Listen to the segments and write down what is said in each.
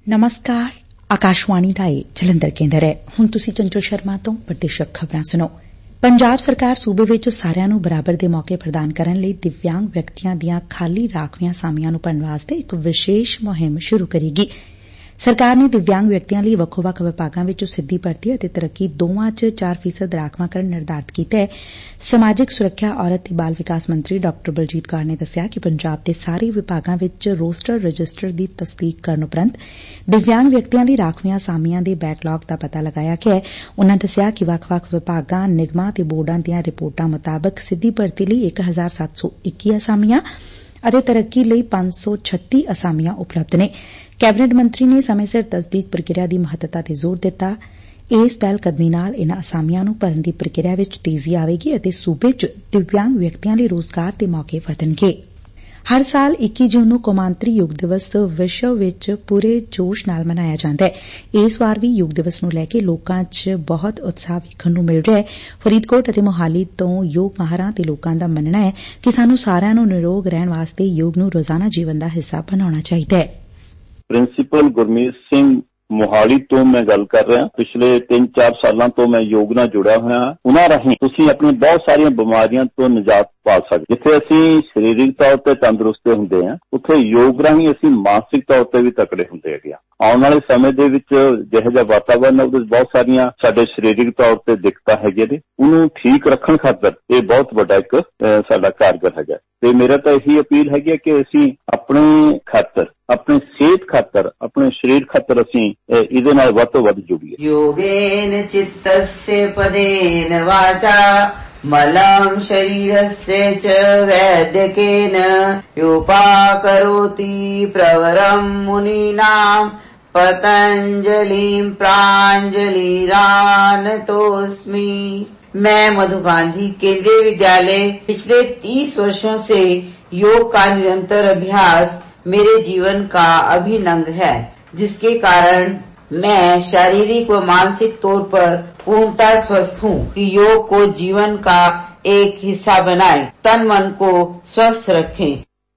ਨਮਸਕਾਰ। ਆਕਾਸ਼ਵਾਣੀ ਦਾ ਇਹ ਜਲੰਧਰ ਕੇਂਦਰ ਹੈ। ਹੁਣ ਤੁਸੀਂ ਚੰਚਲ ਸ਼ਰਮਾ ਤੋਂ ਪ੍ਰਦੇਸ਼ਕ ਖਬਰਾਂ ਸੁਣੋ। ਪੰਜਾਬ ਸਰਕਾਰ ਸੂਬੇ ਵਿਚ ਸਾਰਿਆਂ ਨੂੰ ਬਰਾਬਰ ਦੇ ਮੌਕੇ ਪ੍ਰਦਾਨ ਕਰਨ ਲਈ ਦਿਵਿਆਂਗ ਵਿਅਕਤੀਆਂ ਦੀਆਂ ਖਾਲੀ ਰਾਖਵੀਆਂ ਅਸਾਮੀਆਂ ਨੂੰ ਭਰਨ ਵਾਸਤੇ ਇੱਕ ਵਿਸ਼ੇਸ਼ ਮੁਹਿੰਮ ਸ਼ੁਰੂ ਕਰੇਗੀ। ਸਰਕਾਰ ਨੇ ਦਿਵਿਆਂਗ ਵਿਅਕਤੀਆਂ ਲਈ ਵੱਖੋ-ਵੱਖ ਵਿਭਾਗਾਂ ਵਿਚ ਸਿੱਧੀ ਭਰਤੀ ਅਤੇ ਤਰੱਕੀ ਦੋਵਾਂ 'ਚ 4% ਰਾਖਵਾਂਕਰਨ ਨਿਰਧਾਰਿਤ ਕੀਤਾ ਹੈ। ਸਮਾਜਿਕ ਸੁਰੱਖਿਆ, ਔਰਤ ਤੇ ਬਾਲ ਵਿਕਾਸ ਮੰਤਰੀ ਡਾ ਬਲਜੀਤ ਕੌਰ ਨੇ ਦੱਸਿਆ ਕਿ ਪੰਜਾਬ ਦੇ ਸਾਰੇ ਵਿਭਾਗਾਂ ਵਿਚ ਰੋਸਟਰ ਰਜਿਸਟਰ ਦੀ ਤਸਦੀਕ ਕਰਨ ਉਪਰੰਤ ਦਿਵਿਆਂਗ ਵਿਅਕਤੀਆਂ ਲਈ ਰਾਖਵੀਆਂ ਅਸਾਮੀਆਂ ਦੇ ਬੈਕਲਾਗ ਦਾ ਪਤਾ ਲਗਾਇਆ ਗਿਆ ਹੈ। ਉਨਾਂ ਦੱਸਿਆ ਕਿ ਵੱਖ-ਵੱਖ ਵਿਭਾਗਾਂ, ਨਿਗਮਾਂ ਤੇ ਬੋਰਡਾਂ ਦੀਆਂ ਰਿਪੋਰਟਾਂ ਮੁਤਾਬਕ ਸਿੱਧੀ ਭਰਤੀ ਲਈ 1721 ਅਸਾਮੀਆਂ ਅਤੇ ਤਰੱਕੀ ਲਈ 536 ਅਸਾਮੀਆਂ ਉਪਲਬਧ ਨੇ। ਕੈਬਨਿਟ ਮੰਤਰੀ ਨੇ ਸਮੇਂ ਸਿਰ ਤਸਦੀਕ ਪ੍ਰਕਿਰਿਆ ਦੀ ਮਹੱਤਤਾ ਤੇ ਜ਼ੋਰ ਦਿੱਤਾ। ਇਸ ਪਹਿਲਕਦਮੀ ਨਾਲ ਇਨ੍ਹਾਂ ਅਸਾਮੀਆਂ ਨੂੰ ਭਰਨ ਦੀ ਪ੍ਰਕਿਰਿਆ ਵਿਚ ਤੇਜ਼ੀ ਆਵੇਗੀ ਅਤੇ ਸੂਬੇ 'ਚ ਦਿਵਿਆਂਗ ਵਿਅਕਤੀਆਂ ਲਈ ਰੋਜ਼ਗਾਰ ਦੇ ਮੌਕੇ ਵਧਣਗੇ। ਹਰ ਸਾਲ 21 ਜੂਨ ਨੂੰ ਕੌਮਾਂਤਰੀ ਯੋਗ ਦਿਵਸ ਵਿਸ਼ਵ ਵਿਚ ਪੂਰੇ ਜੋਸ਼ ਨਾਲ ਮਨਾਇਆ ਜਾਂਦਾ ਹੈ। ਇਸ ਵਾਰ ਵੀ ਯੋਗ ਦਿਵਸ ਨੂੰ ਲੈ ਕੇ ਲੋਕਾਂ 'ਚ ਬਹੁਤ ਉਤਸ਼ਾਹ ਵੇਖਣ ਨੂੰ ਮਿਲ ਰਿਹਾ ਹੈ। ਫਰੀਦਕੋਟ ਅਤੇ ਮੋਹਾਲੀ ਤੋਂ ਯੋਗ ਮਾਹਰਾਂ ਤੇ ਲੋਕਾਂ ਦਾ ਮੰਨਣਾ ਹੈ ਕਿ ਸਾਨੂੰ ਸਾਰਿਆਂ ਨੂੰ ਨਿਰੋਗ ਰਹਿਣ ਵਾਸਤੇ ਯੋਗ ਨੂੰ ਰੋਜ਼ਾਨਾ ਜੀਵਨ ਦਾ ਹਿੱਸਾ ਬਣਾਉਣਾ ਚਾਹੀਦਾ ਹੈ। ਪ੍ਰਿੰਸੀਪਲ ਗੁਰਮੀਤ ਸਿੰਘ ਮੋਹਾਲੀ ਤੋਂ ਮੈਂ ਗੱਲ ਕਰ ਰਿਹਾ। ਪਿਛਲੇ 3-4 ਸਾਲਾਂ ਤੋਂ ਮੈਂ ਯੋਗ ਨਾਲ ਜੁੜਿਆ ਹੋਇਆ ਹਾਂ। ਉਹਨਾਂ ਰਾਹੀਂ ਤੁਸੀਂ ਆਪਣੀ ਬਹੁਤ ਸਾਰੀਆਂ ਬਿਮਾਰੀਆਂ ਤੋਂ ਨਿਜਾਤ ਪਾ ਸਕਦੇ। ਜਿੱਥੇ ਅਸੀਂ ਸਰੀਰਕ ਤੌਰ ਤੇ ਤੰਦਰੁਸਤ ਹੁੰਦੇ ਹਾਂ, ਉੱਥੇ ਯੋਗ ਰਾਹੀਂ ਅਸੀਂ ਮਾਨਸਿਕ ਤੌਰ ਤੇ ਵੀ ਤਕੜੇ ਹੁੰਦੇ ਹੈਗੇ ਆ। ਆਉਣ ਵਾਲੇ ਸਮੇਂ ਦੇ ਵਿੱਚ ਜਿਹੋ ਜਿਹਾ ਵਾਤਾਵਰਨ ਹੈ, ਉਹਦੇ ਵਿੱਚ ਬਹੁਤ ਸਾਰੀਆਂ ਸਾਡੇ ਸਰੀਰਕ ਤੌਰ ਤੇ ਦਿੱਕਤਾਂ ਹੈਗੀਆਂ ਨੇ। ਉਹਨੂੰ ਠੀਕ ਰੱਖਣ ਖਾਤਰ ਇਹ ਬਹੁਤ ਵੱਡਾ ਇੱਕ ਸਾਡਾ ਕਾਰਗਰ ਹੈਗਾ। ਤੇ ਮੇਰਾ ਤਾਂ ਇਹੀ ਅਪੀਲ ਹੈਗੀ ਕਿ ਅਸੀਂ ਆਪਣੇ ਖਾਤਰ, ਆਪਣੀ ਸਿਹਤ ਖਾਤਰ, ਆਪਣੇ ਸਰੀਰ ਖਾਤਰ ਅਸੀਂ ਇਹਦੇ ਨਾਲ ਵੱਧ ਤੋਂ ਵੱਧ ਜੁੜੀਏ। ਯੋਗੇਨ ਚਿੱਤस्य ਪਦੇਨ ਵਾਚਾ ਮਲਮ ਸ਼ਰੀਰस्य ਚ ਵੈਦਕੇਨ ਉਪਾਕਰੋਤੀ ਪ੍ਰਵਰਮ ਮੁਨੀਨਾਮ पतंजलिं प्रांजलिरानतोस्मि। मैं मधु गांधी केंद्रीय विद्यालय पिछले 30 वर्षों से योग का निरंतर अभ्यास मेरे जीवन का अभिन्न अंग है, जिसके कारण मैं शारीरिक व मानसिक तौर पर पूर्णतः स्वस्थ हूँ। कि योग को जीवन का एक हिस्सा बनाएं, तन मन को स्वस्थ रखें।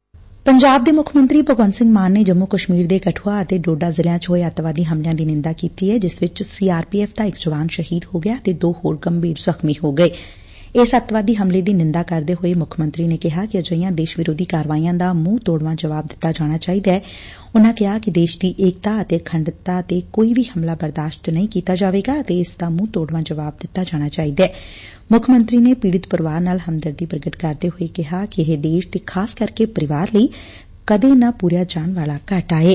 ਪੰਜਾਬ ਦੇ ਮੁੱਖ ਮੰਤਰੀ ਭਗਵੰਤ ਸਿੰਘ ਮਾਨ ਨੇ ਜੰਮੂ ਕਸ਼ਮੀਰ ਦੇ ਕਠੂਆ ਅਤੇ ਡੋਡਾ ਜ਼ਿਲ੍ਹਿਆਂ 'ਚ ਹੋਏ ਅੱਤਵਾਦੀ ਹਮਲਿਆਂ ਦੀ ਨਿੰਦਾ ਕੀਤੀ ਹੈ, ਜਿਸ ਵਿੱਚ CRPF ਦਾ ਇੱਕ ਜਵਾਨ ਸ਼ਹੀਦ ਹੋ ਗਿਆ ਤੇ 2 ਹੋਰ ਗੰਭੀਰ ਜ਼ਖਮੀ ਹੋ ਗਏ। ਇਸ ਅੱਤਵਾਦੀ ਹਮਲੇ ਦੀ ਨਿੰਦਾ ਕਰਦੇ ਹੋਏ ਮੁੱਖ ਮੰਤਰੀ ਨੇ ਕਿਹਾ ਕਿ ਅਜਿਹੀਆਂ ਦੇਸ਼ ਵਿਰੋਧੀ ਕਾਰਵਾਈਆਂ ਦਾ ਮੂੰਹ ਤੋੜਵਾਂ ਜਵਾਬ ਦਿੱਤਾ ਜਾਣਾ ਚਾਹੀਦਾ ਹੈ। ਉਨੂਾਂ ਕਿਹਾ ਕਿ ਦੇਸ਼ ਦੀ ਏਕਤਾ ਅਤੇ ਅਖੰਡਤਾ ਤੇ ਕੋਈ ਵੀ ਹਮਲਾ ਬਰਦਾਸ਼ਤ ਨਹੀਂ ਕੀਤਾ ਜਾਵੇਗਾ ਅਤੇ ਇਸ ਦਾ ਮੂੰਹ ਤੋੜਵਾਂ ਜਵਾਬ ਦਿੱਤਾ ਜਾਣਾ ਚਾਹੀਦਾ ਹੈ। ਮੁੱਖ ਮੰਤਰੀ ਨੇ ਪੀੜਿਤ ਪਰਿਵਾਰ ਨਾਲ ਹਮਦਰਦੀ ਪ੍ਰਗਟ ਕਰਦੇ ਹੋਏ ਕਿਹਾ ਕਿ ਇਹ ਦੇਸ਼ ਤੇ ਖਾਸ ਕਰਕੇ ਪਰਿਵਾਰ ਲਈ ਕਦੇ ਨਾ ਪੂਰਿਆ ਜਾਣ ਵਾਲਾ ਘਾਟਾ ਏ।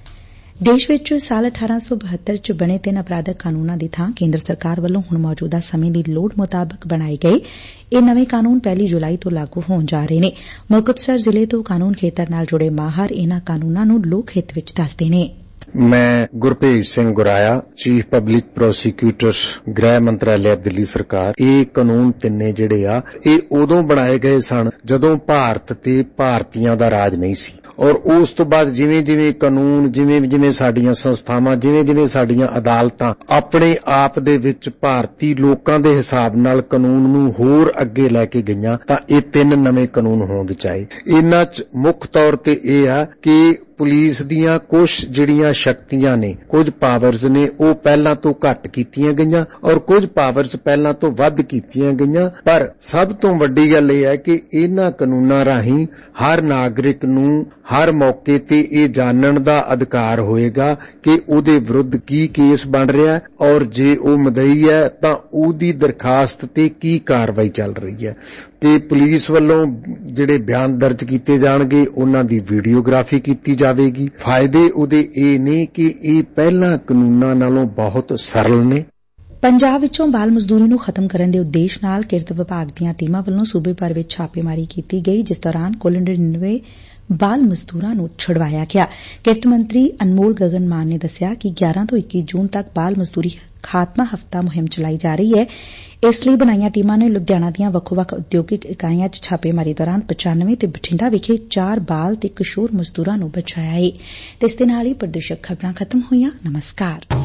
ਦੇਸ਼ ਵਿੱਚ ਸਾਲ 1872 ਚ ਬਣੇ 3 ਅਪਰਾਧਕ ਕਾਨੂੰਨਾਂ ਦੀ ਥਾਂ ਕੇਂਦਰ ਸਰਕਾਰ ਵੱਲੋਂ ਹੁਣ ਮੌਜੂਦਾ ਸਮੇਂ ਦੀ ਲੋੜ ਮੁਤਾਬਕ ਬਣਾਏ ਗਏ ਇਹ ਨਵੇਂ ਕਾਨੂੰਨ 1 ਜੁਲਾਈ ਤੋਂ ਲਾਗੂ ਹੋਣ ਜਾ ਰਹੇ ਨੇ। ਮੁਕਤਸਰ ਜ਼ਿਲ੍ਹੇ ਤੋਂ ਕਾਨੂੰਨ ਖੇਤਰ ਨਾਲ ਜੁੜੇ ਮਾਹਰ ਇਨ੍ਹਾਂ ਕਾਨੂੰਨਾਂ ਨੂੰ ਲੋਕ ਹਿੱਤ ਵਿੱਚ ਦੱਸਦੇ ਨੇ। ਮੈਂ Gurbhej Singh Guraya, chief public prosecutor, ਗ੍ਰਹਿ ਮੰਤਰਾਲੇ, ਦਿੱਲੀ ਸਰਕਾਰ। ਇਹ ਕਾਨੂੰਨ ਤਿੰਨੇ ਜਿਹੜੇ ਆ ਇਹ ਉਦੋਂ ਬਣਾਏ ਗਏ ਸਨ ਜਦੋਂ ਭਾਰਤ ਤੇ ਭਾਰਤੀਆਂ ਦਾ ਰਾਜ ਨਹੀਂ ਸੀ, ਔਰ ਉਸ ਤੋਂ ਬਾਅਦ ਜਿਵੇਂ ਕਾਨੂੰਨ, ਜਿਵੇਂ ਸਾਡੀਆਂ ਸੰਸਥਾਵਾਂ, ਜਿਵੇਂ ਸਾਡੀਆਂ ਅਦਾਲਤਾਂ ਆਪਣੇ ਆਪ ਦੇ ਵਿੱਚ ਭਾਰਤੀ ਲੋਕਾਂ ਦੇ ਹਿਸਾਬ ਨਾਲ ਕਾਨੂੰਨ ਨੂੰ ਹੋਰ ਅੱਗੇ ਲੈ ਕੇ ਗਈਆਂ, ਤਾਂ ਇਹ 3 ਨਵੇਂ ਕਾਨੂੰਨ ਹੋਂਦ ਚ ਆਏ। ਇਹਨਾਂ ਚ ਮੁੱਖ ਤੌਰ ਤੇ ਇਹ ਆ ਕਿ ਪੁਲਿਸ ਦੀਆਂ ਕੁਝ ਜਿਹੜੀਆਂ ਸ਼ਕਤੀਆਂ ਨੇ, ਕੁਝ ਪਾਵਰਜ਼ ਨੇ, ਉਹ ਪਹਿਲਾਂ ਤੋਂ ਘੱਟ ਕੀਤੀਆਂ ਗਈਆਂ ਔਰ ਕੁਝ ਪਾਵਰਜ਼ ਪਹਿਲਾਂ ਤੋਂ ਵੱਧ ਕੀਤੀਆਂ ਗਈਆਂ। ਪਰ ਸਭ ਤੋਂ ਵੱਡੀ ਗੱਲ ਇਹ ਹੈ ਕਿ ਇਹਨਾਂ ਕਾਨੂੰਨਾਂ ਰਾਹੀਂ ਹਰ ਨਾਗਰਿਕ ਨੂੰ ਹਰ ਮੌਕੇ ਤੇ ਇਹ ਜਾਣਨ ਦਾ ਅਧਿਕਾਰ ਹੋਏਗਾ ਕਿ ਉਹਦੇ ਵਿਰੁੱਧ ਕੀ ਕੇਸ ਬਣ ਰਿਹਾ ਔਰ ਜੇ ਉਹ ਮੁਦਈ ਹੈ ਤਾਂ ਉਹਦੀ ਦਰਖਾਸਤ ਤੇ ਕੀ ਕਾਰਵਾਈ ਚੱਲ ਰਹੀ ਹੈ। ਤੇ ਪੁਲਿਸ ਵੱਲੋਂ ਜਿਹੜੇ ਬਿਆਨ ਦਰਜ ਕੀਤੇ ਜਾਣਗੇ ਉਹਨਾਂ ਦੀ ਵੀਡੀਓਗ੍ਰਾਫੀ ਕੀਤੀ ਜਾਵੇਗੀ। ਫਾਇਦੇ ਉਹਦੇ ਇਹ ਨੇ ਕਿ ਇਹ ਪਹਿਲਾਂ ਕਾਨੂੰਨਾਂ ਨਾਲੋਂ ਬਹੁਤ ਸਰਲ ਨੇ। ਪੰਜਾਬ ਵਿੱਚੋਂ ਬਾਲ ਮਜ਼ਦੂਰੀ ਨੂੰ ਖਤਮ ਕਰਨ ਦੇ ਉਦੇਸ਼ ਨਾਲ ਕਿਰਤ ਵਿਭਾਗ ਦੀਆਂ ਟੀਮਾਂ ਵੱਲੋਂ ਸੂਬੇ ਭਰ ਵਿੱਚ ਛਾਪੇਮਾਰੀ ਕੀਤੀ ਗਈ, ਜਿਸ ਦੌਰਾਨ ਕੁੱਲ 99 ਬਾਲ ਮਜ਼ਦੂਰਾਂ ਨੂੰ ਛੁਡਵਾਇਆ ਗਿਆ। ਕਿਰਤ ਮੰਤਰੀ ਅਨਮੋਲ ਗਗਨ ਮਾਨ ਨੇ ਦੱਸਿਆ ਕਿ 11 ਤੋਂ 21 ਜੂਨ ਤੱਕ ਬਾਲ ਮਜ਼ਦੂਰੀ ਖਾਤਮਾ ਹਫ਼ਤਾ ਮੁਹਿੰਮ ਚਲਾਈ ਜਾ ਰਹੀ ਹੈ। ਇਸ ਲਈ ਬਣਾਈਆਂ ਟੀਮਾਂ ਨੇ ਲੁਧਿਆਣਾ ਦੀਆਂ ਵੱਖੋ-ਵੱਖ ਉਦਯੋਗਿਕ ਇਕਾਈਆਂ 'ਚ ਛਾਪੇਮਾਰੀ ਦੌਰਾਨ 95 ਤੇ ਬਠਿੰਡਾ ਵਿਖੇ 4 ਬਾਲ ਤੇ ਕਿਸ਼ੋਰ ਮਜ਼ਦੂਰਾਂ ਨੂੰ ਬਚਾਇਆ ਏ। ਤੇ ਇਸ ਦੇ ਨਾਲ ਹੀ ਪ੍ਰਦੇਸ਼ਕ ਖਬਰਾਂ ਖਤਮ ਹੋਈਆਂ। ਨਮਸਕਾਰ।